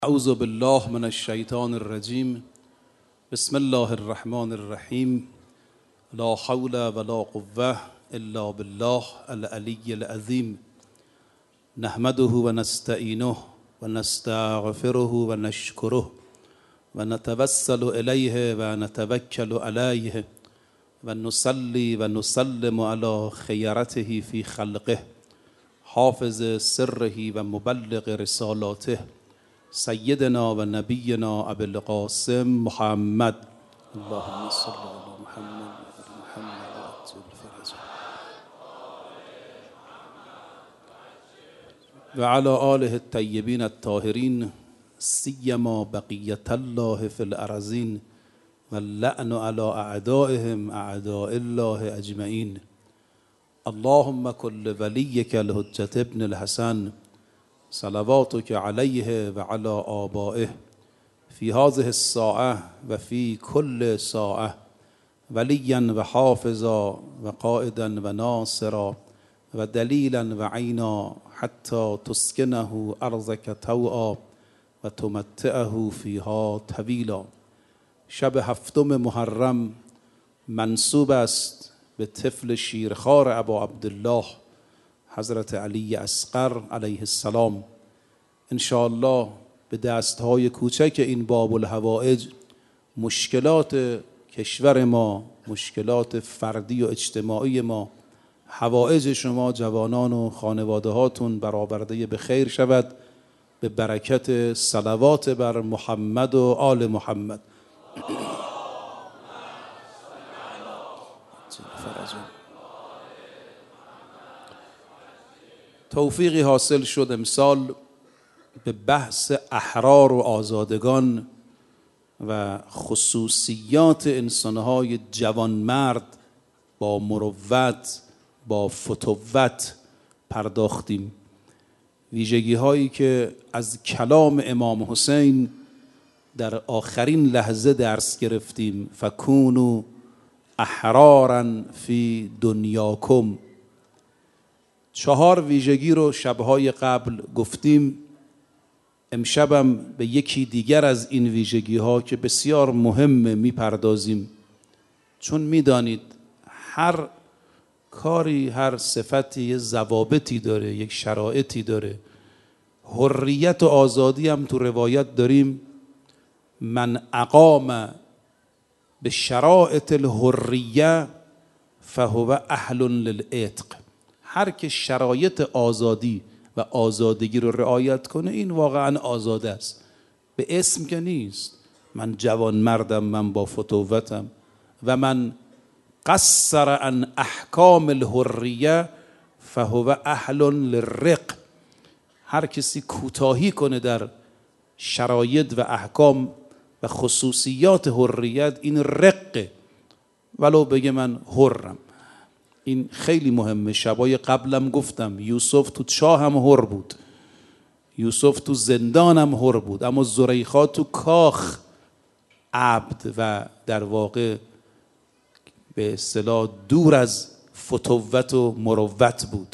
اعوذ بالله من الشیطان الرجیم. بسم الله الرحمن الرحیم. لا حول ولا قوة الا بالله العلی العظیم. نحمده و نستعینه و نستغفره و نشکره و نتوسل الیه و نتوکل علیه و نصلی و نسلم علی خیرته فی خلقه حافظ سره و مبلغ رسالاته سیدنا و نبینا ابی القاسم محمد. اللهم صل علی محمد و محمد وعجل فرجه و علی آله الطیبین الطاهرین سیما بقیة الله فی الارضین و اللعن علی اعدائهم اعداء الله اجمعین. اللهم کل ولیک الحجة ابن الحسن صلواتك علیه و علی آبائه فی هذه الساعة و فی کل ساعة ولیا و حافظا و قائدا و ناصرا و دلیلا و عینا حتی تسکنه ارضک طوعا و تمتعه فیها طویلا. شب هفتم محرم منسوب است به طفل شیرخوار ابا عبدالله حضرت علی اصغر علیه السلام. انشاءالله به دستهای کوچک این باب الحوائج مشکلات کشور ما، مشکلات فردی و اجتماعی ما، حوائج شما جوانان و خانواده هاتون برآورده به خیر شود به برکت صلوات بر محمد و آل محمد. توفیقی حاصل شد امسال به بحث احرار و آزادگان و خصوصیات انسانهای جوانمرد با مروت، با فتوت پرداختیم. ویژگی هایی که از کلام امام حسین در آخرین لحظه درس گرفتیم. فکونوا احرارا فی دنیاکم. 4 ویژگی رو شبهای قبل گفتیم. امشبم به یکی دیگر از این ویژگی ها که بسیار مهمه میپردازیم، چون میدانید هر کاری، هر صفتی یه ضوابطی داره، یک شرایطی داره. حریت و آزادی هم تو روایت داریم من اقام به شرایط الحریه فهو اهل للعتق. هر که شرایط آزادی و آزادگی رو رعایت کنه این واقعا آزاده است، به اسم که نیست. من جوان مردم، من با فتوتم. و من قصر عن احکام الحریه فهو اهل للرق. هر کسی کوتاهی کنه در شرایط و احکام و خصوصیات حریت این رقه، ولو بگه من حرم. این خیلی مهمه. شبای قبلم گفتم یوسف تو چاه هم حر بود، یوسف تو زندان هم حر بود، اما زلیخا تو کاخ عبد و در واقع به اصطلاح دور از فتوت و مروت بود.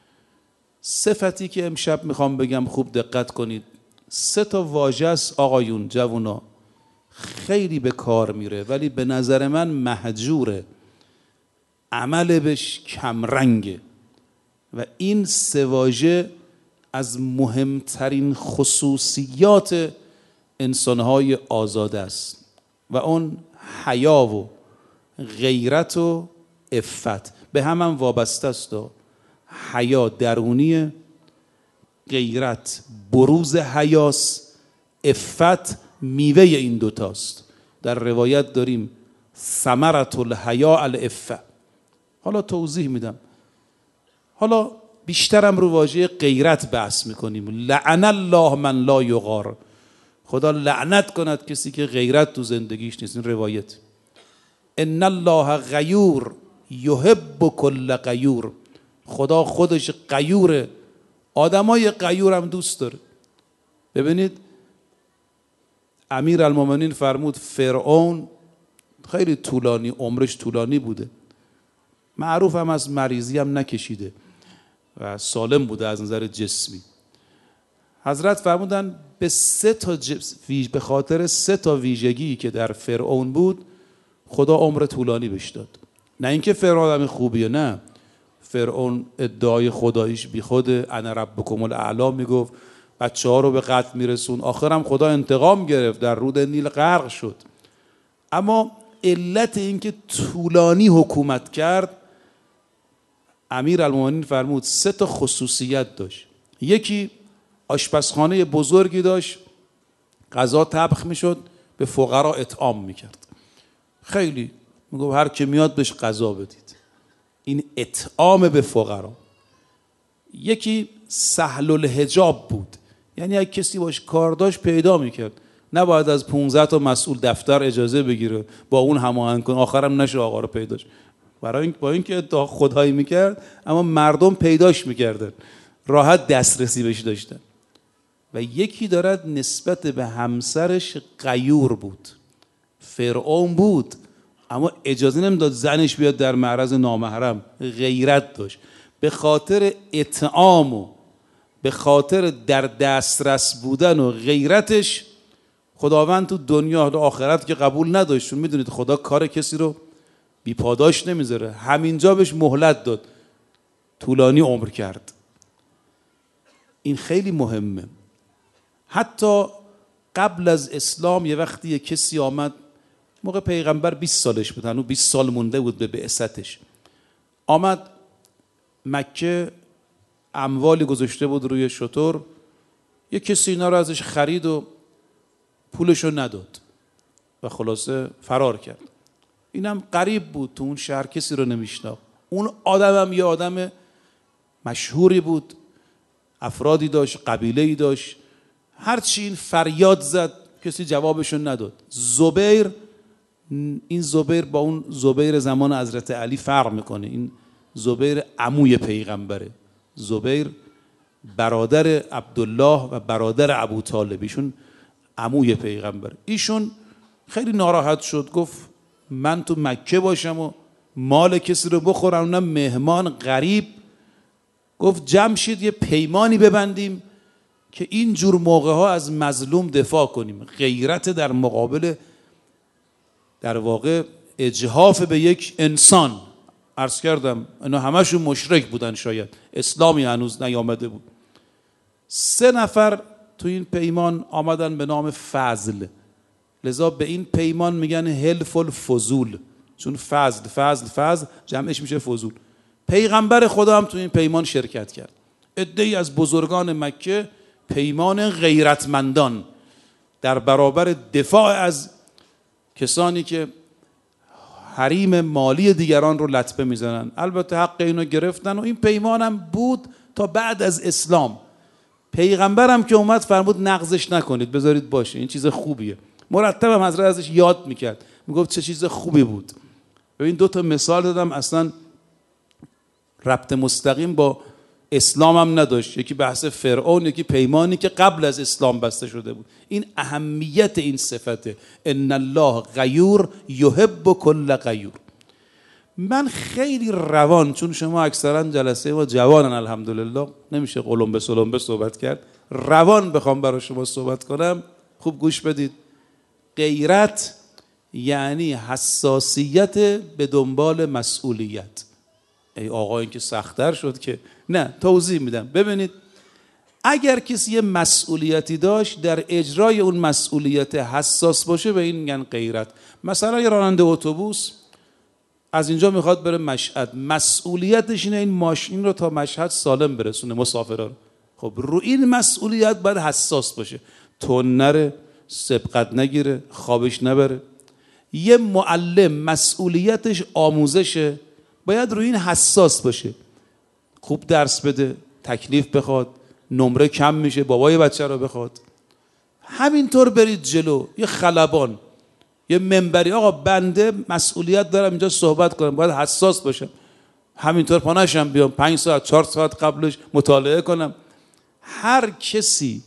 صفتی که امشب میخوام بگم خوب دقت کنید. 3 واژه است آقایون، جوونا، خیلی به کار میره ولی به نظر من مهجوره، عمل بهش کمرنگه. و این 3 واژه از مهمترین خصوصیات انسانهای آزاد است و اون حیا و غیرت و عفت. به هم وابسته است. حیا درونیه، غیرت بروز حیاست، عفت میوه این دوتاست. در روایت داریم ثمرة الحیا العفه. حالا توضیح میدم. حالا بیشترم رو واژه غیرت بحث میکنیم. لعن الله من لا یغار. خدا لعنت کند کسی که غیرت تو زندگیش نیست. این روایت. ان الله غیور یحب کل غیور. خدا خودش غیوره، آدمای غیور هم دوست داره. ببینید امیرالمومنین فرمود فرعون خیلی طولانی، عمرش طولانی بوده، معروف هم از مریضی هم نکشیده و سالم بوده از نظر جسمی. حضرت فرمودن به خاطر 3 ویژگی که در فرعون بود خدا عمر طولانی بهش داد. نه اینکه فرعون آدم خوبیه، نه، فرعون ادعای خداییش بی خوده، انا ربکم الاعلی میگفت، بچه‌ها رو به قتل میرسون، آخرم خدا انتقام گرفت، در رود نیل غرق شد. اما علت اینکه طولانی حکومت کرد، امیرالمومنین فرمود 3 خصوصیت داشت. یکی آشپزخانه بزرگی داشت، غذا طبخ میشد، به فقرا اطعام میکرد. خیلی میگفت هر که میاد بهش غذا بدید. این اطعام به فقرا. یکی سهل الحجاب بود، یعنی اگه کسی باش کار داشت پیدا میکرد، نباید از 15 تا مسئول دفتر اجازه بگیره با اون هماهنگ کنه، آخرم نشه آقا رو پیداش. با اینکه ادعا خدایی میکرد اما مردم پیداش میکردن، راحت دسترسی بهش داشتن. و یکی دارد نسبت به همسرش غیور بود. فرعون بود اما اجازه نمیداد زنش بیاد در معرض نامحرم، غیرت داشت. به خاطر اطعام و به خاطر در دسترس بودن و غیرتش خداوند تو دنیا و آخرت که قبول نداشت، چون میدونید خدا کار کسی رو بی پاداش نمیذاره. همینجا بهش مهلت داد، طولانی عمر کرد. این خیلی مهمه. حتی قبل از اسلام یه وقتی یه کسی آمد، موقع پیغمبر 20 سالش بود، هنوز 20 سال مونده بود به بعثتش، آمد مکه، اموالی گذاشته بود روی شتر، یه کسی اینا رو ازش خرید و پولشو نداد و خلاصه فرار کرد. اینم غریب بود، تو اون شهر کسی رو نمیشناخت. اون آدمم یه آدم مشهوری بود، افرادی داشت، قبیله‌ای داشت. هرچی این فریاد زد کسی جوابشو نداد. این زبیر با اون زبیر زمان حضرت علی فرق میکنه. این زبیر عموی پیغمبره، زبیر برادر عبدالله و برادر ابو طالب، ایشون عموی پیغمبر. ایشون خیلی ناراحت شد، گفت من تو مکه باشم و مال کسی رو بخورم، اونم مهمان غریب. گفت جمع شید یه پیمانی ببندیم که این جور موقع ها از مظلوم دفاع کنیم. غیرت در مقابل در واقع اجحاف به یک انسان. عرض کردم اینا همشون مشرک بودن، شاید اسلامی هنوز نیامده بود. 3 نفر تو این پیمان آمدن به نام فضل، لذا به این پیمان میگن حلف الفضول، چون فضل جمعش میشه فضول. پیغمبر خدا هم تو این پیمان شرکت کرد. عده‌ای از بزرگان مکه پیمان غیرتمندان در برابر دفاع از کسانی که حریم مالی دیگران رو لطمه میزنن. البته حق اینو گرفتن و این پیمانم بود تا بعد از اسلام. پیغمبرم که اومد فرمود نقضش نکنید، بذارید باشه، این چیز خوبیه. مرتب هم حضرت ازش یاد میکرد، میگفت چه چیز خوبی بود. ببین 2 تا مثال دادم، اصلا ربط مستقیم با اسلام هم نداشت. یکی بحث فرعون، یکی پیمانی که قبل از اسلام بسته شده بود. این اهمیت این صفته، ان الله غیور یحب کل غیور. من خیلی روان، چون شما اکثرا جلسه ما جوانن الحمدلله، نمیشه قلمبه سلمبه صحبت کرد، روان بخوام برای شما صحبت کنم، خوب گوش بدید. غیرت یعنی حساسیت به دنبال مسئولیت. ای آقا این که سخت‌تر شد که، نه توضیح میدم. ببینید اگر کسی یه مسئولیتی داشت، در اجرای اون مسئولیت حساس باشه، به این میگن غیرت. مثلا یه راننده اتوبوس از اینجا میخواد بره مشهد، مسئولیتش اینه این ماشین رو تا مشهد سالم برسونه مسافران رو. خب رو این مسئولیت باید حساس باشه، تون نره، سبقت نگیره، خوابش نبره. یه معلم مسئولیتش آموزشه، باید روی این حساس باشه، خوب درس بده، تکلیف بخواد، نمره کم میشه بابای بچه رو بخواد. همینطور برید جلو. یه خلبان، یه منبری، آقا بنده مسئولیت دارم اینجا صحبت کنم، باید حساس باشم، همینطور پانشم بیام 5 ساعت 4 ساعت قبلش مطالعه کنم. هر کسی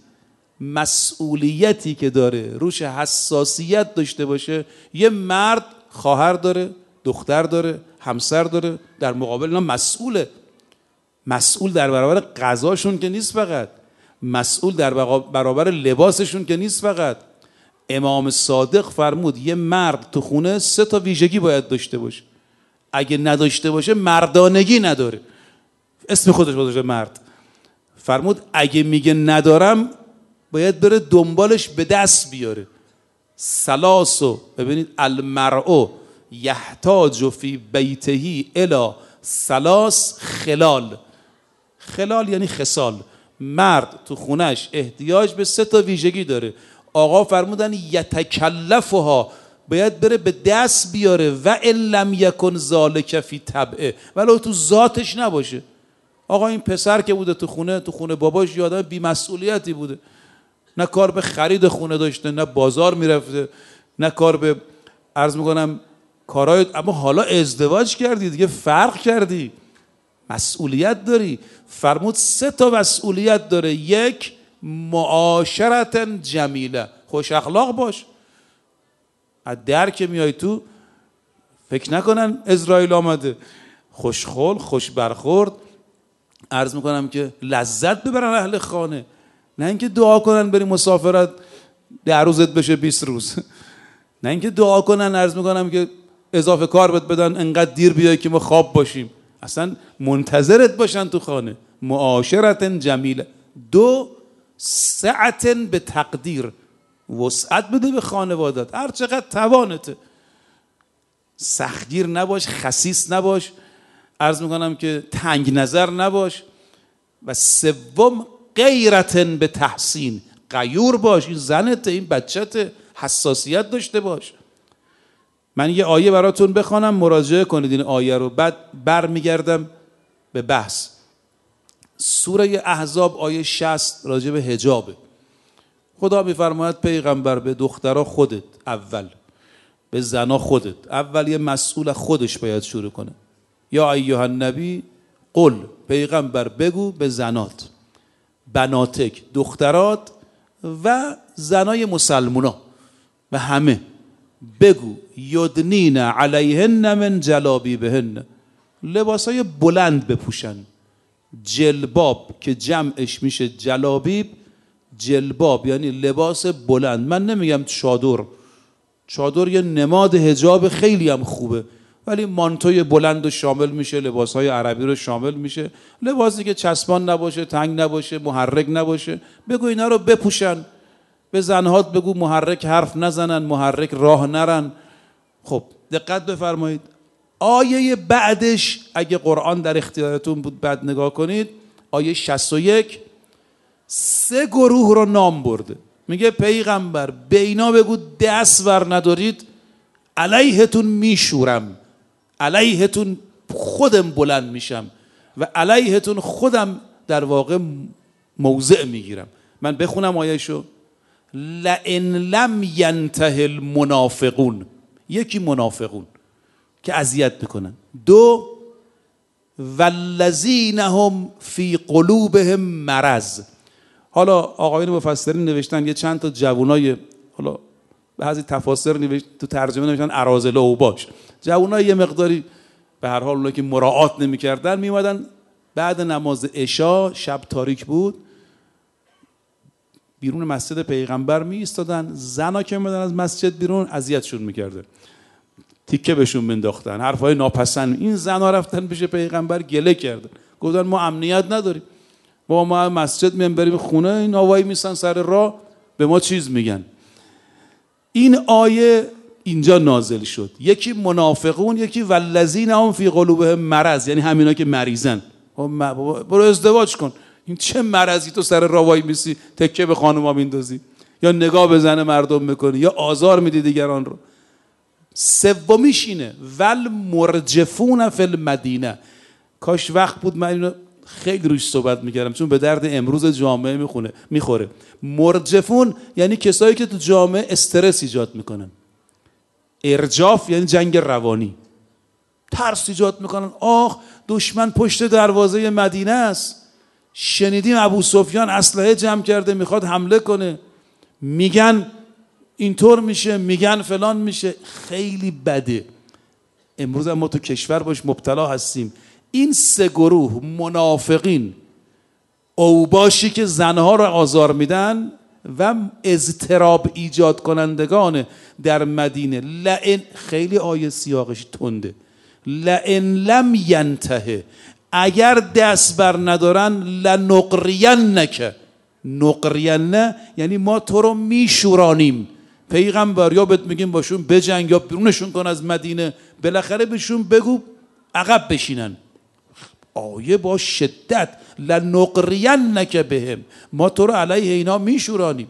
مسئولیتی که داره روش حساسیت داشته باشه، یه مرد خواهر داره، دختر داره، همسر داره، در مقابل اینا مسئوله. مسئول در برابر قضاشون که نیست، فقط مسئول در برابر لباسشون که نیست. فقط امام صادق فرمود یه مرد تو خونه 3 تا ویژگی باید داشته باشه، اگه نداشته باشه مردانگی نداره. اسم خودش گذاشته مرد. فرمود اگه میگه ندارم باید بره دنبالش به دست بیاره. سلاسو، ببینید المرء یحتاج فی بیته الی ثلاث خلال. خلال یعنی خصال. مرد تو خونش احتیاج به 3 تا ویژگی داره. آقا فرمودن یتکلفها، باید بره به دست بیاره. و ان لم یکن ذالک فی طبعه، ولو تو ذاتش نباشه. آقا این پسر که بوده تو خونه باباش یه آدم بی‌مسئولیتی بوده، نه کار به خرید خونه داشته، نه بازار میرفته، نه کار به عرض میکنم کارهای. اما حالا ازدواج کردی دیگه، فرق کردی، مسئولیت داری. فرمود 3 تا مسئولیت داره. 1 معاشرت جمیله، خوش اخلاق باش. از در که میای تو فکر نکنن اسرائیل آمده. خوشخلق، خوش برخورد، عرض میکنم که لذت ببرن اهل خانه، نه اینکه دعا کنن بری مسافرت 10 روزت بشه 20 روز، نه اینکه دعا کنن عرض میکنم که اضافه کار بهت بدن انقدر دیر بیای که ما خواب باشیم. اصلا منتظرت باشن تو خانه. معاشرت جمیله. 2 سعت به تقدیر، وسعت بده به خانوادت هر چقدر توانته. سختگیر نباش، خسیس نباش، عرض میکنم که تنگ نظر نباش. و 3 غیرت به تحسین، غیور باش. این زنته، این بچته، حساسیت داشته باش. من یه آیه براتون بخوانم، مراجعه کنید این آیه رو، بعد برمیگردم به بحث. سوره احزاب آیه 60 راجع به حجابه. خدا میفرماید پیغمبر به دخترها خودت اول، به زنا خودت اول، یه مسئول خودش باید شروع کنه. یا ایها النبی قل، پیغمبر بگو به زنات، بناتک دخترات و زنای مسلمونا و همه بگو یدنین علیهن من جلابیبهن، لباسای بلند بپوشن. جلباب که جمعش میشه جلابیب، جلباب یعنی لباس بلند. من نمیگم چادر یه نماد حجاب خیلی هم خوبه، ولی مانتوی بلند رو شامل میشه، لباسهای عربی رو شامل میشه، لباسی که چسبان نباشه، تنگ نباشه، محرک نباشه. بگو اینا رو بپوشن. به زنهات بگو محرک حرف نزنن، محرک راه نرن. خب دقت بفرمایید، آیه بعدش اگه قرآن در اختیارتون بود بعد نگاه کنید، آیه 61 3 گروه رو نام برده. میگه پیغمبر به اینا بگو دست ور ندارید، علیهتون میشورم، علیهتون خودم بلند میشم و علیهتون خودم در واقع موضع میگیرم. من بخونم آیهشو. لئن لم ینته المنافقون، یکی منافقون که اذیت میکنن. 2 والذین هم فی قلوبهم مرض. حالا آقایون مفسرین نوشتن یه چند تا جوانای، حالا بعضی تفاسیر نوشت تو ترجمه نوشتن اراذل اوباش، جوانای یه مقداری به هر حال اونایی که مراعات نمی‌کردن میومدن بعد نماز عشا، شب تاریک بود، بیرون مسجد پیغمبر می ایستادن. زنا که میمدن از مسجد بیرون اذیتشون میکردن، تیکه بهشون مینداختن، حرفای ناپسند. این زنا رفتن پیش پیغمبر گله کردن، گفتن ما امنیت نداریم، ما مسجد میام بریم خونه، این آوایی میسن سر راه به ما چیز میگن. این آیه اینجا نازل شد. یکی منافقون، یکی والذین هم فی قلوبهم مرض، یعنی همینا که مریضن. برو ازدواج کن. این چه مرضی تو سر راه وای میسی تکه به خانوما میندازی، یا نگاه به زن مردم میکنی، یا آزار میدی دیگران رو. 3 اینه ول مرجفون فی المدینه. کاش وقت بود من اینو خیلی روش صحبت میکردم، چون به درد امروز جامعه میخوره. مرجفون یعنی کسایی که تو جامعه استرس ایجاد میکنن. ارجاف یعنی جنگ روانی، ترس ایجاد میکنن. آخ دشمن پشت دروازه مدینه است، شنیدیم ابو سفیان اسلحه جمع کرده میخواد حمله کنه، میگن اینطور میشه، میگن فلان میشه. خیلی بده. امروز ما تو کشور باش مبتلا هستیم. این 3 گروه، منافقین، اوباشی که زنها رو آزار میدن و اضطراب ایجاد کنندگان در مدینه. لئن، خیلی آیه سیاقش تنده، لئن لم ینتهه، اگر دست بر ندارن لنقرینک، نقرینه یعنی ما تو رو میشورانیم. پیغمبر یا بهت میگیم باشون بجنگ یا بیرونشون کن از مدینه، بالاخره بهشون بگو عقب بشینن. آیه با شدت لنقرینک بهم، ما تو رو علیه اینا میشورانیم.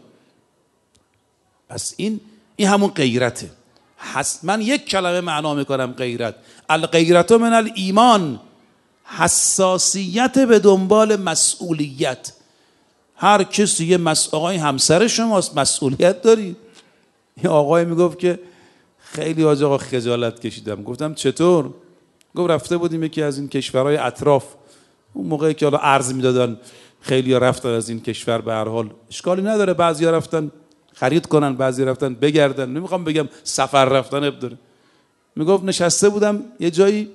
پس این همون غیرته. من یک کلمه معنا میکنم غیرت، الغیرت من الایمان، حساسیت به دنبال مسئولیت. هر کسی یه آقای همسر شماست، مسئولیت داری. یه آقای میگفت که خیلی آقا خجالت کشیدم. گفتم چطور؟ گفت رفته بودیم یکی از این کشورهای اطراف، اون موقعی که حالا ارز میدادن خیلی رفتن از این کشور، به هر حال اشکالی نداره، بعضیا رفتن خرید کنن، بعضی رفتن بگردن، نمیخوام بگم سفر رفتن اب داره. میگفت نشسته بودم یه جایی،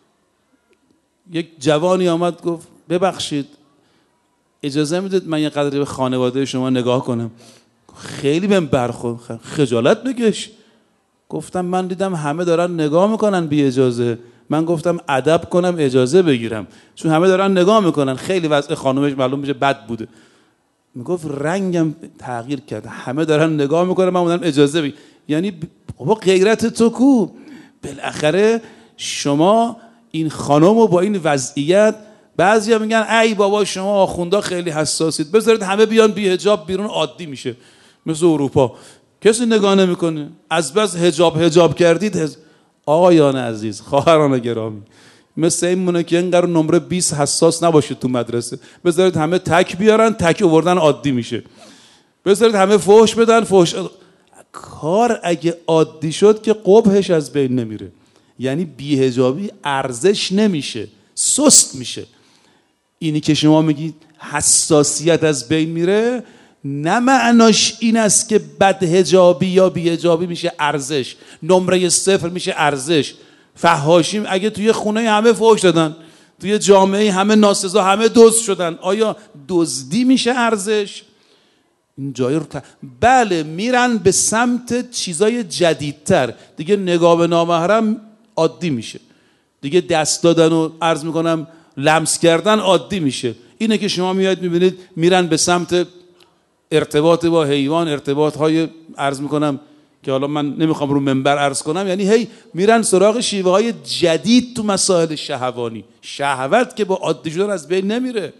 یک جوانی آمد گفت ببخشید اجازه میدید من یه قدری به خانواده شما نگاه کنم؟ خیلی بهم برخورد، خجالت بکش. گفتم من دیدم همه دارن نگاه میکنن بی اجازه، من گفتم ادب کنم اجازه بگیرم، چون همه دارن نگاه میکنن. خیلی وضع خانومش معلوم میشه بد بوده. میگفت رنگم تغییر کرد، همه دارن نگاه میکنن من بودم اجازه بگیرم. یعنی بابا غیرت تو کو؟ بالاخره شما این خانم رو با این وضعیت، بعضیا میگن ای بابا شما آخوندا خیلی حساسید، بذارید همه بیان بی حجاب بیرون، عادی میشه مثل اروپا، کسی نگاه نمیکنه. از بس حجاب کردید. آقایان عزیز، خواهران گرامی، مثل این مونه که اینقدر نمره 20 حساس نباشید تو مدرسه، بذارید همه تک بیارن، تک آوردن عادی میشه. بذارید همه فحش بدن، فحش. کار اگه عادی شد که قبحش از بین نمیره. یعنی بی‌حجابی ارزش نمیشه، سست میشه. اینی که شما میگید حساسیت از بین میره، نه معناش این است که بدحجابی یا بی‌حجابی میشه ارزش، نمره 0 میشه ارزش. فحاشیم اگه توی خونه همه فحش دادن، توی جامعه همه ناسزا، همه دزد شدن، آیا دزدی میشه ارزش؟ این جای رو بله میرن به سمت چیزای جدیدتر، دیگه نگاه به نامحرم عادی میشه، دیگه دست دادن و عرض میکنم لمس کردن عادی میشه. اینه که شما میاد میبینید میرن به سمت ارتباط با حیوان، ارتباط های عرض میکنم که حالا من نمیخوام رو منبر عرض کنم، یعنی هی میرن سراغ شیوه های جدید تو مسائل شهوانی. شهوت که با عادی شدن از بین نمیره.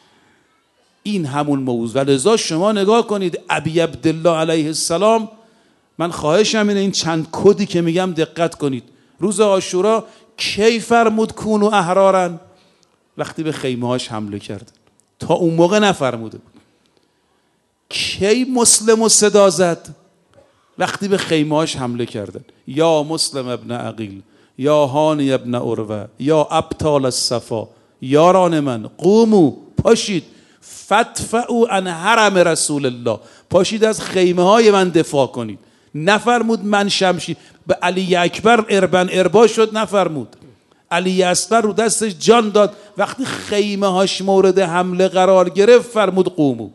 این همون موضوع. لذا شما نگاه کنید ابی عبدالله علیه السلام، من خواهشم اینه این چند کدی که میگم دقت کنید. روز عاشورا کی فرمود کونو احرارن؟ وقتی به خیمه هاش حمله کرد. تا اون موقع نفرموده بود. کی مسلم و صدا زد؟ وقتی به خیمه هاش حمله کردن. یا مسلم ابن عقیل، یا هانی ابن عروه، یا ابطال الصفا، یاران من قومو، پاشید، فتفعوا عن حرم رسول الله، پاشید از خیمه های من دفاع کنید. نفرمود من شمشیر. به علی اکبر اربن اربا شد، نفرمود. علی اصغر رو دستش جان داد. وقتی خیمه هاش مورد حمله قرار گرفت فرمود قومو.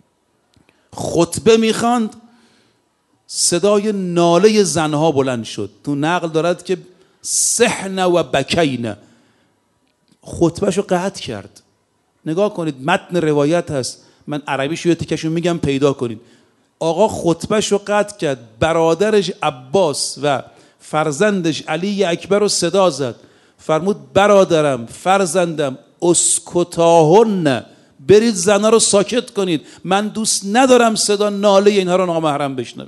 خطبه میخواند، صدای ناله زنها بلند شد. تو نقل دارد که سحن و بکین، خطبهشو قطع کرد. نگاه کنید متن روایت هست، من عربیشو یه تیکشو میگم پیدا کنید. آقا خطبهشو قطع کرد، برادرش عباس و فرزندش علی اکبر رو صدا زد، فرمود برادرم، فرزندم، اسکتاهن، برید زنها رو ساکت کنید، من دوست ندارم صدا ناله اینها رو نامحرم بشنوم.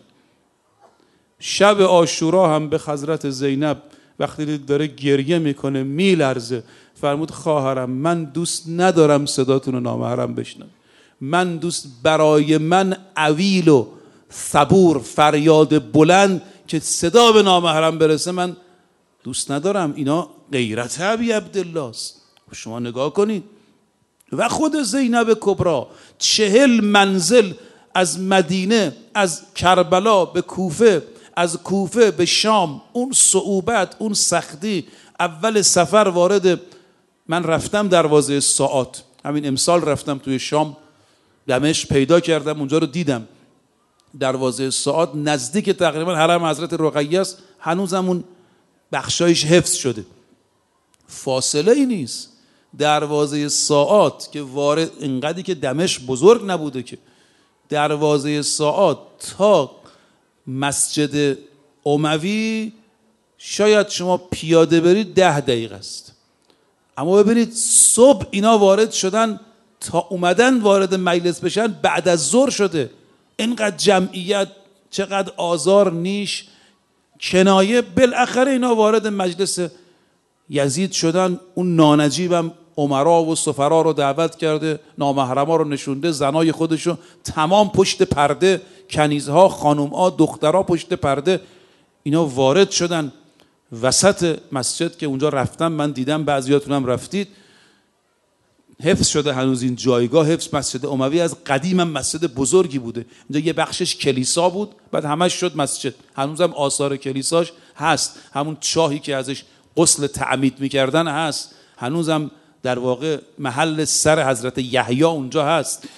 شب عاشورا هم به حضرت زینب وقتی داره گریه میکنه میلرزه، فرمود خواهرم من دوست ندارم صداتون رو نامحرم بشنوم، من دوست برای من عویل و صبور، فریاد بلند که صدا به نامحرم برسه من دوست ندارم. اینا غیرت ابی عبدالله است. شما نگاه کنید. و خود زینب کبرا 40 منزل از مدینه، از کربلا به کوفه، از کوفه به شام، اون صعوبت، اون سختی. اول سفر وارد، من رفتم دروازه ساعات، همین امسال رفتم توی شام دمشق، پیدا کردم اونجا رو دیدم، دروازه ساعات نزدیک تقریبا حرم حضرت رقیه است، هنوزم اون بخشایش حفظ شده، فاصله ای نیست. دروازه ساعات که وارد، اینقدری که دمشق بزرگ نبوده که، دروازه ساعات تا مسجد اموی شاید شما پیاده برید 10 دقیقه است، اما ببینید صبح اینا وارد شدن تا اومدن وارد مجلس بشن بعد از ظهر شده. اینقدر جمعیت، چقدر آزار، نیش، کنایه، بالاخره اینا وارد مجلس یزید شدن. اون نانجیبم امرا و سفرا رو دعوت کرده، نامحرما رو نشونده، زنای خودشو تمام پشت پرده، کنیزها، خانومها، دخترها پشت پرده، اینا وارد شدن وسط مسجد که اونجا رفتم من دیدم، بعضیاتونم رفتید، حفظ شده هنوز این جایگاه، حفظ. مسجد اموی از قدیم هم مسجد بزرگی بوده، اینجا یه بخشش کلیسا بود بعد همش شد مسجد، هنوزم آثار کلیساش هست، همون چاهی که ازش غسل تعمید میکردن هست، هنوزم در واقع محل سر حضرت یحیی اونجا هست.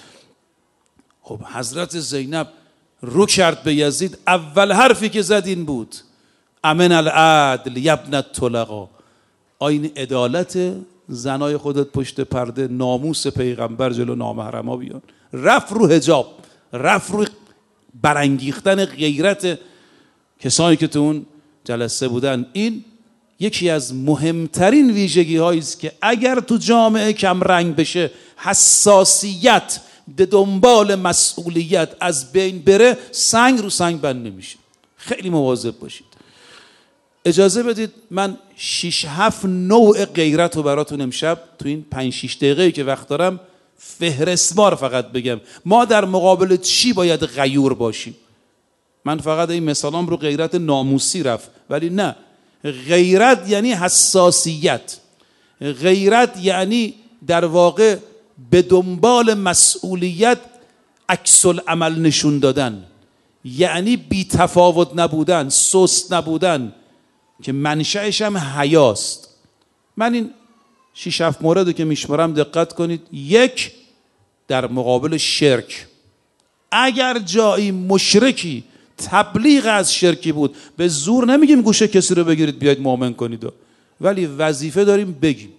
خب حضرت زینب رو کرد به یزید، اول حرفی که زد این بود امن العدل یبن الطلقا، آیین عدالت، زنای خودت پشت پرده، ناموس پیغمبر جلو نامحرما بیان. رفت رو حجاب، رفت رو برانگیختن غیرت کسانی که تو اون جلسه بودن. این یکی از مهمترین ویژگی هایی است که اگر تو جامعه کم رنگ بشه، حساسیت به دنبال مسئولیت از بین بره، سنگ رو سنگ بند نمیشه. خیلی مواظب باشید. اجازه بدید من 6-7 نوع غیرت رو براتون امشب تو این 5-6 دقیقه‌ای که وقت دارم فهرستوار فقط بگم. ما در مقابل چی باید غیور باشیم؟ من فقط این مثالام رو غیرت ناموسی رفت، ولی نه، غیرت یعنی حساسیت، غیرت یعنی در واقع به دنبال مسئولیت عکس العمل نشون دادن، یعنی بی تفاوت نبودن، سست نبودن که منشأش هم حیاست. من این 6-7 موردو که میشمارم دقت کنید. 1، در مقابل شرک، اگر جایی مشرکی تبلیغ از شرکی بود، به زور نمیگیم گوشه کسی رو بگیرید بیاید مؤمن کنید، ولی وظیفه داریم بگیم.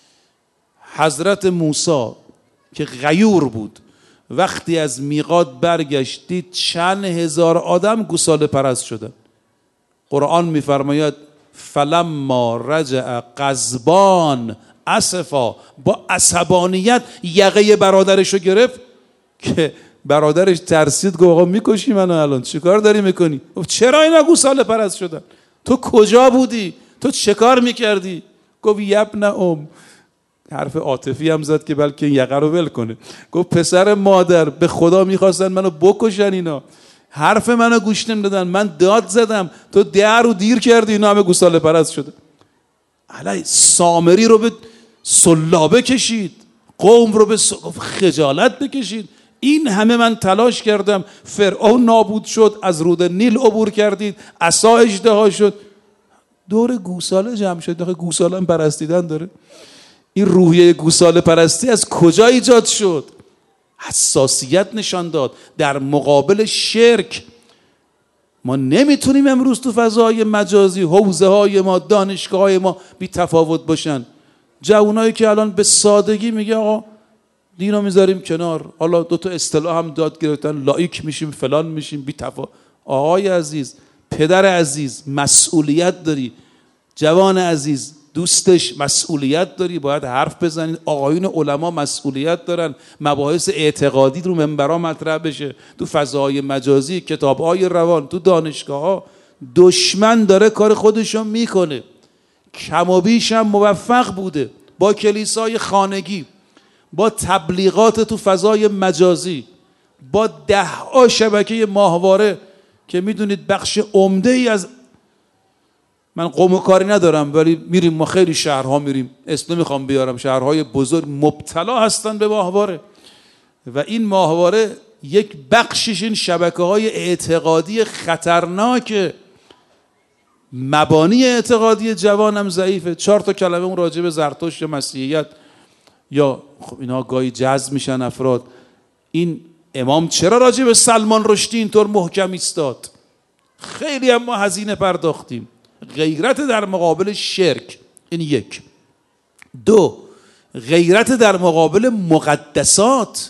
حضرت موسی که غیور بود، وقتی از میقات برگشتید چند هزار آدم گوساله پرست شدن. قرآن میفرماید فلما رجع غضبان اسفا، با عصبانیت یقه برادرش رو گرفت که برادرش ترسید، گفت آقا میکشی منو الان، چیکار داری میکنی؟ چرا اینا گوساله پرست شدن؟ تو کجا بودی؟ تو چه کار میکردی؟ گفت یبن حرف عاطفی هم زد که بلکه یقه رو ول کنه. گفت پسر مادر، به خدا میخواستن منو بکشن اینا، حرف منو گوش نمیدادن، من داد زدم، تو در رو دیر کردی، اینا همه گوساله پرست شده. علی سامری رو به سلابه کشید، قوم رو به خجالت بکشید. این همه من تلاش کردم، فرعون نابود شد، از رود نیل عبور کردید، عصا اژدها شد، دور گوساله جمع شد. آخه گوساله هم پرستیدن داره؟ این روحیه گوساله پرستی از کجا ایجاد شد؟ حساسیت نشان داد در مقابل شرک. ما نمیتونیم امروز تو فضای مجازی حوزه های ما، دانشگاه های ما بی تفاوت باشن. جوانایی که الان به سادگی میگه آقا دینو میذاریم کنار، حالا 2 اصطلاح هم داد گرفتن، لایک میشیم، فلان میشیم، بی تفاوت. آقای عزیز، پدر عزیز، مسئولیت داری. جوان عزیز، دوستش مسئولیت داری، باید حرف بزنید. آقایون علما مسئولیت دارن، مباحث اعتقادی رو منبرا مطرح بشه، تو فضاهای مجازی، کتاب‌های روان، تو دانشگاه‌ها. دشمن داره کار خودشو میکنه، کم و بیش هم موفق بوده با کلیسای خانگی، با تبلیغات تو فضای مجازی، با 10 شبکه ماهواره که میدونید بخش عمده ای از، من قوم کاری ندارم ولی میریم ما خیلی شهرها میریم، اسم نمیخوام بیارم، شهرهای بزرگ مبتلا هستن به ماهواره و این ماهواره یک بخشش این شبکه‌های اعتقادی خطرناکه. مبانی اعتقادی جوانم ضعیفه. 4 کلمه اون راجع به زرتشت یا مسیحیت یا خب اینا گاهی جذب میشن افراد، این امام چرا راجع به سلمان رشدی اینطور محکم ایستاد؟ خیلی هم ما هزینه پرداختیم. غیرت در مقابل شرک، این یک. دو، غیرت در مقابل مقدسات.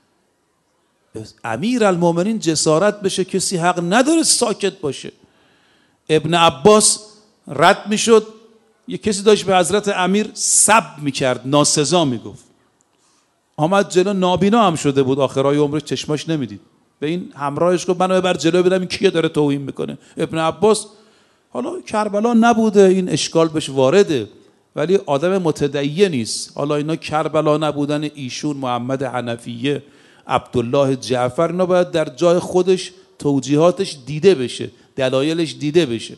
امیرالمومنین جسارت بشه، کسی حق نداره ساکت باشه. ابن عباس رد میشد، یه کسی داشت به حضرت امیر سب میکرد، ناسزا میگفت، آمد جلو، نابینا هم شده بود، آخرای عمرش چشماش نمیدید، به این همراهش گفت منو ببر جلو ببینم این کیه داره توهین میکنه. ابن عباس حالا کربلا نبوده، این اشکال بهش وارده، ولی آدم متدین نیست. حالا اینا کربلا نبودن ایشون، محمد حنفیه، عبدالله جعفر، اینا باید در جای خودش توجیهاتش دیده بشه، دلایلش دیده بشه.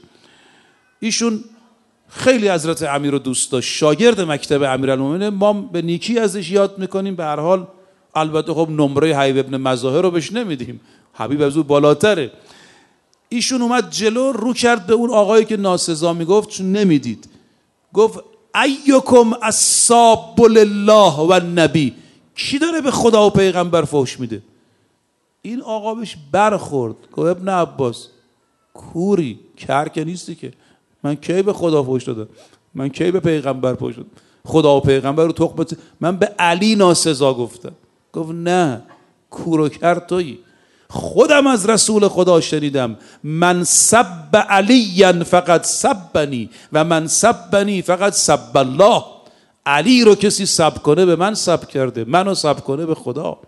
ایشون خیلی حضرت امیر رو دوست داشت، شاگرد مکتب امیرالمومنین، ما به نیکی ازش یاد میکنیم. به هر حال البته خب نمره حبیب ابن مظاهر رو بهش نمیدیم، حبیب از او بالاتره. ایشون اومد جلو، رو کرد به اون آقایی که ناسزا میگفت، چون نمیدید، گفت ایکم الساب لله و النبی، کی داره به خدا و پیغمبر فحش میده؟ این آقا بهش برخورد، گفت ابن عباس کوری، کر که نیستی که، من کی به خدا فحش دادم؟ من کی به پیغمبر فحش دادم؟ خدا و پیغمبر رو تخم، من به علی ناسزا گفتم. گفت نه، کور و کر تویی. خودم از رسول خدا شنیدم، من سب علی فقط سبنی و من سبنی فقط سب الله. علی رو کسی سب کنه به من سب کرده، منو سب کنه به خدا.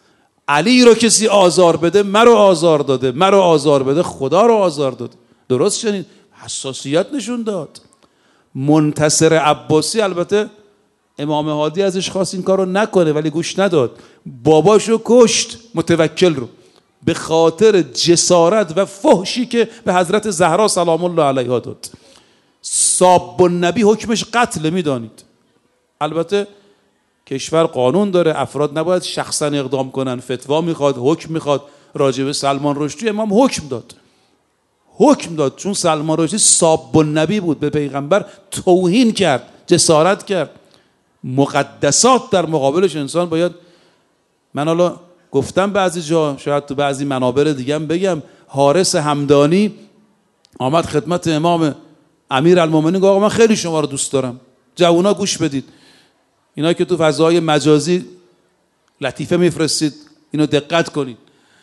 علی رو کسی آزار بده مرو آزار داده، مرو آزار بده خدا رو آزار داده. درست شنید؟ حساسیت نشون داد. منتصر عباسی، البته امام هادی ازش خواست این کارو نکنه ولی گوش نداد، باباشو کشت، متوکل رو، به خاطر جسارت و فحشی که به حضرت زهرا سلام الله علیها داد. ساب النبی حکمش قتل، میدانید. البته کشور قانون داره، افراد نباید شخصا اقدام کنن، فتوا میخواد، حکم میخواد. راجع به سلمان رشدی امام حکم داد چون سلمان رشدی ساب النبی بود، به پیغمبر توهین کرد، جسارت کرد. مقدسات در مقابلش انسان باید، من حالا گفتم بعضی جا، شاید تو بعضی منابر دیگه هم بگم، حارس همدانی آمد خدمت امام امیرالمومنین، گفت آقا من خیلی شما رو دوست دارم. جوونا گوش بدید، اینا که تو فضای مجازی لطیفه میفرستید اینو دقت کنید.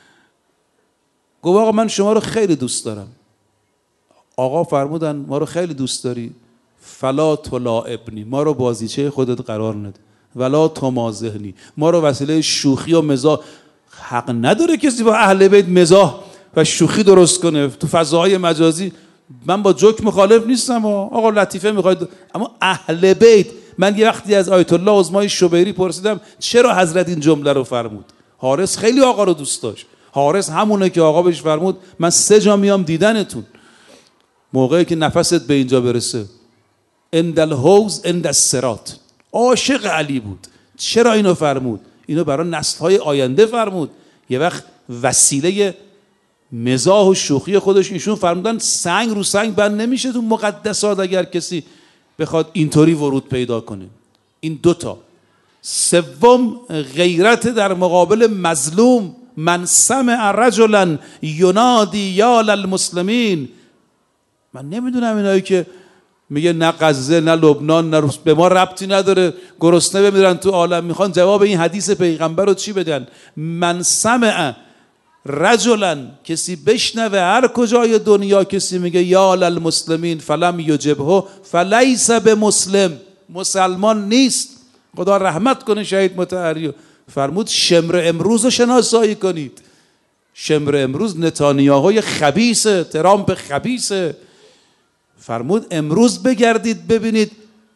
گفت آقا من شما رو خیلی دوست دارم. آقا فرمودن ما رو خیلی دوست داری، فلا تلاعبنی، ما رو بازیچه خودت قرار نده، ولا تمازحنی، ما رو وسیله شوخی و مزاح. حق نداره کسی با اهل بیت مزاح و شوخی درست کنه تو فضاهای مجازی. من با جوک مخالف نیستم، آقا لطیفه میخواید، اما اهل بیت. من یه وقتی از آیت الله عظمای شبیری پرسیدم چرا حضرت این جمله رو فرمود. حارس خیلی آقا رو دوست داشت. حارس همونه که آقا بهش فرمود من 3 جا میام دیدنتون، موقعی که نفست به اینجا برسه. عند الحوض عند الصراط. عاشق علی بود. چرا اینو فرمود؟ اینو برای نسل‌های آینده فرمود. یه وقت وسیله مزاح و شوخی خودش ایشون فرمودن سنگ رو سنگ بند نمیشه تو مقدسات اگر کسی بخواد اینطوری ورود پیدا کنه. این 2 تا. سوم، غیرت در مقابل مظلوم. من سمع رجلا ینادی یا للمسلمین. من نمیدونم اینایی که میگه نه غزه نه لبنان نه به ما ربطی نداره، گرسنه بمیرن تو عالم، میخوان جواب این حدیث پیغمبر رو چی بدن؟ من سمع رجلا، کسی بشنوه هر کجای دنیا کسی میگه یا للمسلمین فلم یجبه فلیس بمسلم، مسلمان نیست. خدا رحمت کنه شهید مطهری. فرمود شمر امروز رو شناسایی کنید. شمر امروز نتانیاهوی خبیثه، ترامپ خبیثه. فرمود امروز بگردید ببینید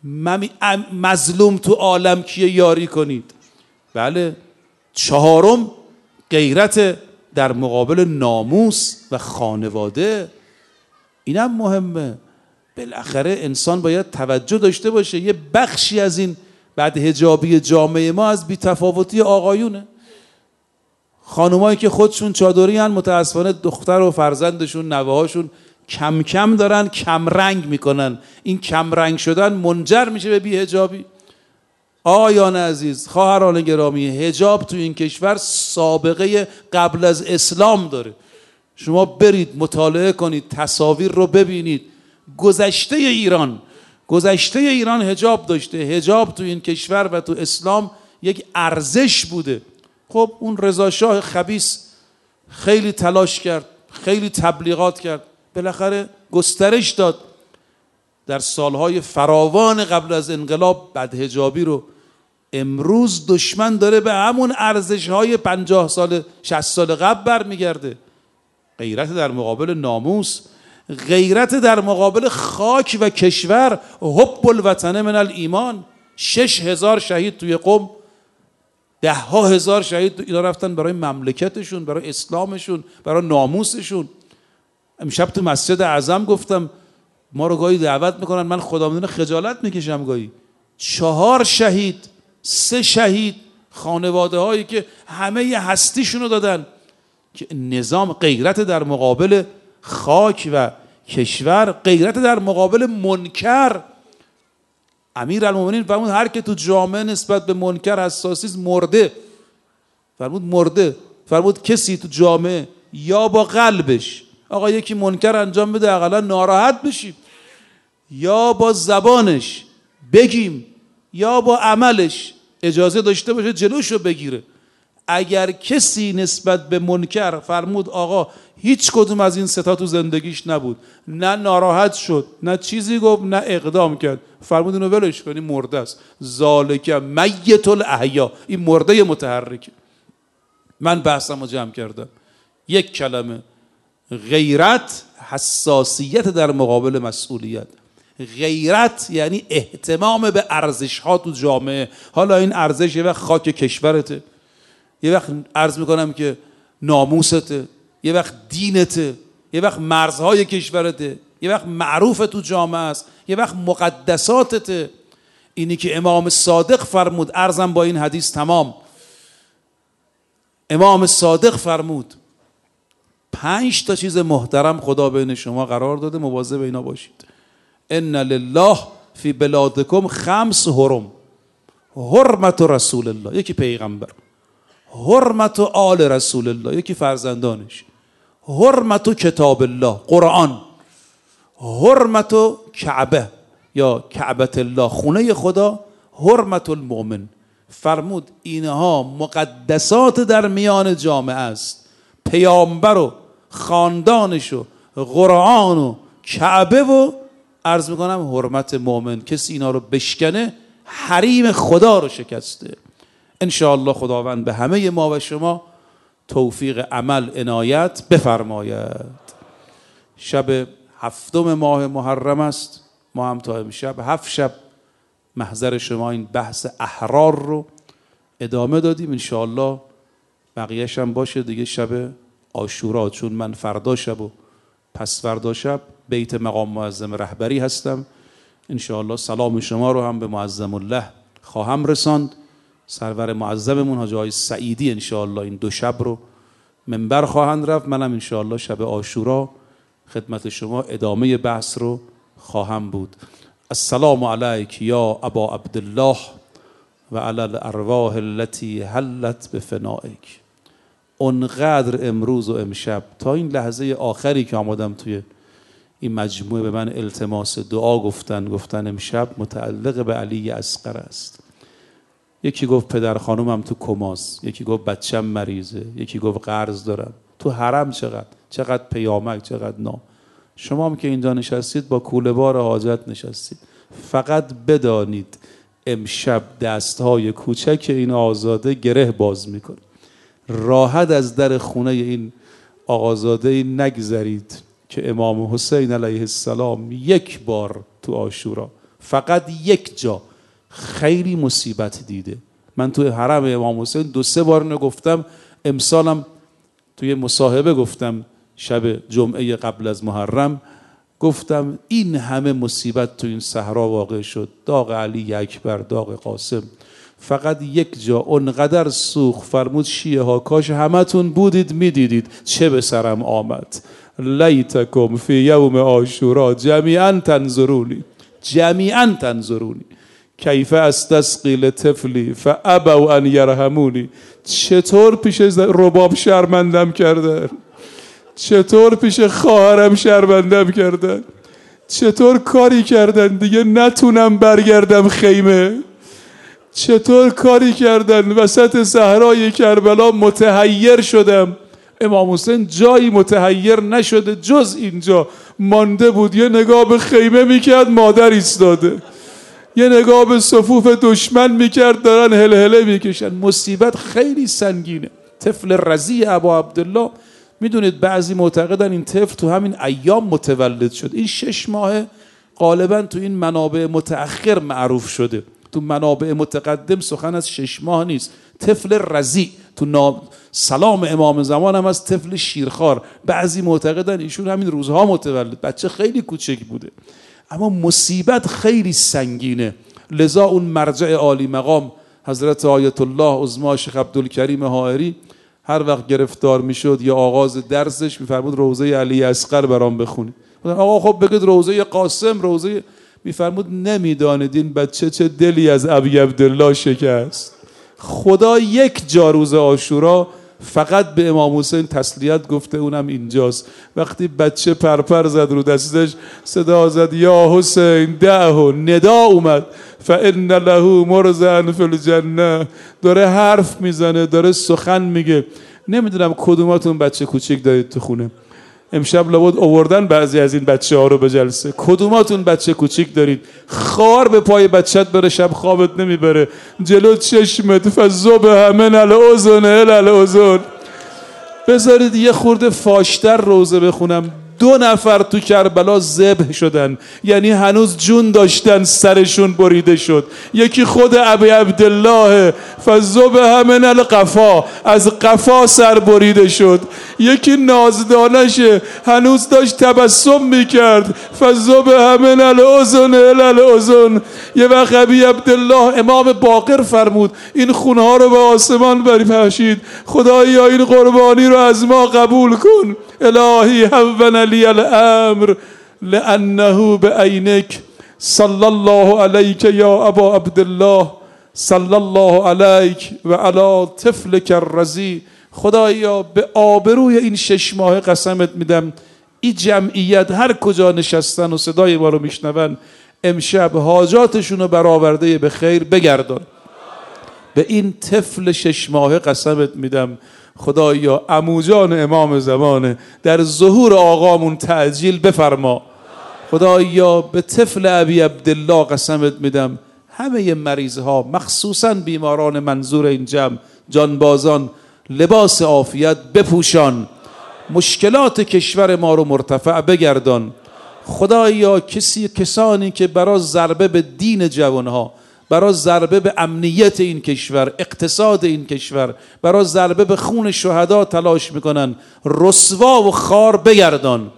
مظلوم تو عالم کیه، یاری کنید. بله. 4، غیرت در مقابل ناموس و خانواده. اینم مهمه. بالاخره انسان باید توجه داشته باشه. یه بخشی از این بدحجابی جامعه ما از بی‌تفاوتی آقایونه. خانومایی که خودشون چادری هن، متاسفانه دختر و فرزندشون، نوه‌هاشون کم کم دارن کم رنگ میکنن. این کم رنگ شدن منجر میشه به بی‌حجابی. آقایان عزیز، خواهران گرامی، حجاب تو این کشور سابقه قبل از اسلام داره. شما برید مطالعه کنید، تصاویر رو ببینید. گذشته ایران حجاب داشته. حجاب تو این کشور و تو اسلام یک ارزش بوده. خب اون رضا شاه خبیث خیلی تلاش کرد، خیلی تبلیغات کرد، بالاخره گسترش داد. در سالهای فراوان قبل از انقلاب بدحجابی رو امروز دشمن داره به همون ارزش‌های 50 سال 60 سال قبل برمیگرده. غیرت در مقابل ناموس، غیرت در مقابل خاک و کشور. حب الوطن من الایمان. 6000 شهید توی قم، 10,000 شهید اینا رفتن برای مملکتشون، برای اسلامشون، برای ناموسشون. امشب تو مسجد اعظم گفتم ما رو گاهی دعوت میکنن، من خدا میدونه خجالت میکشم گاهی. 4 شهید، 3 شهید، خانواده هایی که همه هستیشون رو دادن. که نظام غیرت در مقابل خاک و کشور، غیرت در مقابل منکر. امیرالمومنین فرمود هر که تو جامعه نسبت به منکر حساسی است مرده. فرمود کسی تو جامعه یا با قلبش، آقا یکی منکر انجام بده اقلا ناراحت بشیم، یا با زبانش بگیم، یا با عملش اجازه داشته باشه جلوشو بگیره. اگر کسی نسبت به منکر، فرمود آقا هیچ کدوم از این ستا تو زندگیش نبود، نه ناراحت شد، نه چیزی گفت، نه اقدام کرد، فرمود اینو ولش کنی، مرده است. ذالک میت الاحیا، این مرده متحرکه. من بحثمو جمع کردم. یک کلمه: غیرت، حساسیت در مقابل مسئولیت. غیرت یعنی اهتمام به ارزش ها تو جامعه. حالا این ارزش یه وقت خاک کشورته، یه وقت عرض میکنم که ناموسته، یه وقت دینته، یه وقت مرزهای کشورته، یه وقت معروف تو جامعه است، یه وقت مقدساتته. اینی که امام صادق فرمود، عرضم با این حدیث تمام. امام صادق فرمود 5 تا چیز محترم خدا بین شما قرار داده، مواظب اینا باشید. ان لله فی بلادکم 5 حرم: حرمت رسول الله، یکی پیغمبر; حرمت آل رسول الله، یکی فرزندانش; حرمت کتاب الله، قرآن; حرمت کعبه یا کعبت الله، خونه خدا; حرمت المؤمن. فرمود اینها مقدسات در میان جامعه است. پیامبر و خاندانش و قرآن و کعبه و عرض میکنم حرمت مؤمن. کسی اینا رو بشکنه حریم خدا رو شکسته. انشاءالله خداوند به همه ما و شما توفیق عمل عنایت بفرماید. شب 7 ماه محرم است. ما هم تا امشب 7 شب محضر شما این بحث احرار رو ادامه دادیم. انشاءالله بقیه‌ش هم باشه دیگه شب عاشورا، چون من فردا شب و پس فردا شب بیت مقام معظم رهبری هستم. انشاءالله سلام شما رو هم به معظم الله خواهم رساند. سرور معظممون حاجی آقای سعیدی انشاءالله این 2 شب رو منبر خواهند رفت. منم انشاءالله شب عاشورا خدمت شما ادامه بحث رو خواهم بود. السلام علیک یا ابا عبدالله و علی الارواح التي حلت بفنائک. اونقدر امروز و امشب تا این لحظه آخری که آمدم توی این مجموعه به من التماس دعا گفتن امشب متعلق به علی اصغر است. یکی گفت پدر خانومم تو کماست، یکی گفت بچم مریضه، یکی گفت قرض دارم. تو حرم چقدر پیامک، چقدر نام. شما هم که اینجا نشستید با کوله بار حاجت نشستید. فقط بدانید امشب دستهای کوچک این آقازاده گره باز میکنه. راحت از در خونه این آقازاده نگذرید که امام حسین علیه السلام 1 بار تو عاشورا، فقط 1 جا خیلی مصیبت دیده. من توی حرم امام حسین 2-3 بار نگفتم، امسالم توی مصاحبه گفتم شب جمعه قبل از محرم، گفتم این همه مصیبت تو این صحرا واقع شد، داغ علی اکبر، داغ قاسم، فقط 1 جا اونقدر سوخت. فرمود شیعه ها کاش همتون بودید میدیدید چه به سرم آمد. لیتکم فی یوم عاشورا جمیعا تنظرونی، جمیعا تنظرونی. کیف استسقی لطفلی فابوا ان یرحمونی. چطور پیش رباب شرمندم کردن، چطور پیش خواهرم شرمندم کردن، چطور کاری کردن دیگه نتونم برگردم خیمه، چطور کاری کردن وسط صحرای کربلا متحیر شدم. امام حسین جایی متحیر نشده جز اینجا مانده بود، یه نگاه به خیمه میکرد مادر ایستاده، یه نگاه به صفوف دشمن میکرد دارن هلهله میکشن. مصیبت خیلی سنگینه. طفل رضی ابا عبدالله، میدونید بعضی معتقدن این طفل تو همین ایام متولد شد. این 6 ماه غالبا تو این منابع متأخر معروف شده، تو منابع متقدم سخن از 6 ماه نیست. طفل رضی تو سلام امام زمان هم از طفل شیرخوار. بعضی معتقدن ایشون همین روزها متولد، بچه خیلی کوچک بوده. اما مصیبت خیلی سنگینه. لذا اون مرجع عالی مقام حضرت آیت الله عظما شیخ عبدالکریم حائری هر وقت گرفتار میشد یا آغاز درسش میفرمود روضه علی اصغر برام بخونید. آقا خب بگید روضه قاسم، روضه. میفرمود نمیدانید این بچه چه دلی از ابی عبدالله شکست. خدا یک جا روز عاشورا فقط به امام حسین تسلیت گفته، اونم اینجاست. وقتی بچه پرپر زد رو دستش صدا زد یا حسین دعه، ندا اومد فان له مرضعا فی الجنه. داره حرف میزنه، داره سخن میگه. نمیدونم کدوماتون بچه کوچیک دارید تو خونه، امشب لابد آوردن بعضی از این بچه ها رو به جلسه. کدوماتون بچه کوچیک دارید خار به پای بچت بره شب خوابت نمیبره، جلو چشمت فذبح من الاذن الی الاذن. بذارید یه خورده فاشتر روزه بخونم. 2 نفر تو کربلا ذبح شدن، یعنی هنوز جون داشتن، سرشون بریده شد. یکی خود ابی عبدالله فذبح من القفا، از قفا سر بریده شد. یکی نازدانشه هنوز داشت تبسم میکرد فذبح من الاذن الی الاذن. یه وقت ابی عبدالله امام باقر فرمود این خونها رو به آسمان برپاشید، خدایا این قربانی رو از ما قبول کن. الهی هون علی الامر لانه بعینک. صلی الله علیک یا ابا عبدالله، صلی الله علیک و علی طفلک الرضی. خدایا به آبروی این 6 ماه قسمت میدم این جمعیت هر کجا نشستن و صدای ما رو میشنون امشب حاجاتشون رو برآورده به خیر بگردان. به این طفل 6 ماه قسمت میدم خدایا عموجان امام زمانه در ظهور آقامون تعجیل بفرما. خدایا به طفل ابی عبدالله قسمت میدم همه مریضها مخصوصا بیماران منظور این جمع جانبازان لباس عافیت بپوشان، مشکلات کشور ما رو مرتفع بگردان. خدایا کسانی که برای ضربه به دین جوانها، برای ضربه به امنیت این کشور، اقتصاد این کشور، برای ضربه به خون شهدا تلاش میکنن، رسوا و خار بگردان.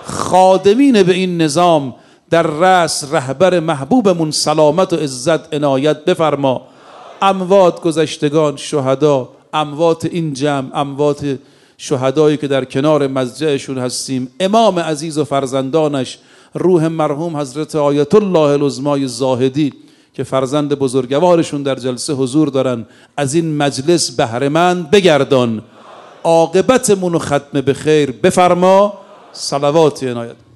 خادمین به این نظام در رأس رهبر محبوبمون سلامت و عزت عنایت بفرما. اموات گذشتگان شهدا، اموات این جمع، اموات شهدایی که در کنار مضجعشون هستیم، امام عزیز و فرزندانش، روح مرحوم حضرت آیت الله العظمای زاهدی که فرزند بزرگوارشون در جلسه حضور دارن، از این مجلس بهره‌مند بگردان. عاقبتمون رو ختم به خیر بفرما. صلوات عنایت.